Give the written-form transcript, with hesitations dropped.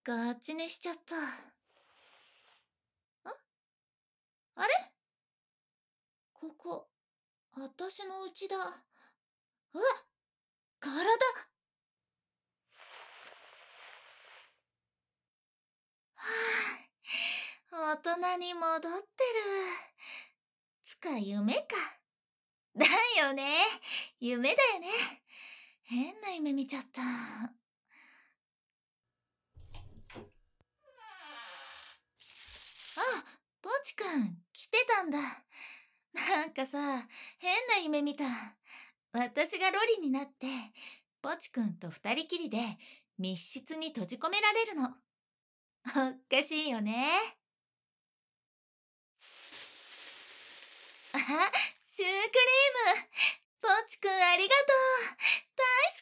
ガチ寝しちゃった。あれ、ここ、あたしの家だ。うわ、体。はあ、大人に戻ってる。つか夢か。だよね。夢だよね。変な夢見ちゃった。あ、ポチくん、来てたんだ。なんかさ、変な夢見た。私がロリになって、ポチくんと二人きりで密室に閉じ込められるの。おかしいよね。あ、シュークリーム。ポチくんありがとう。大好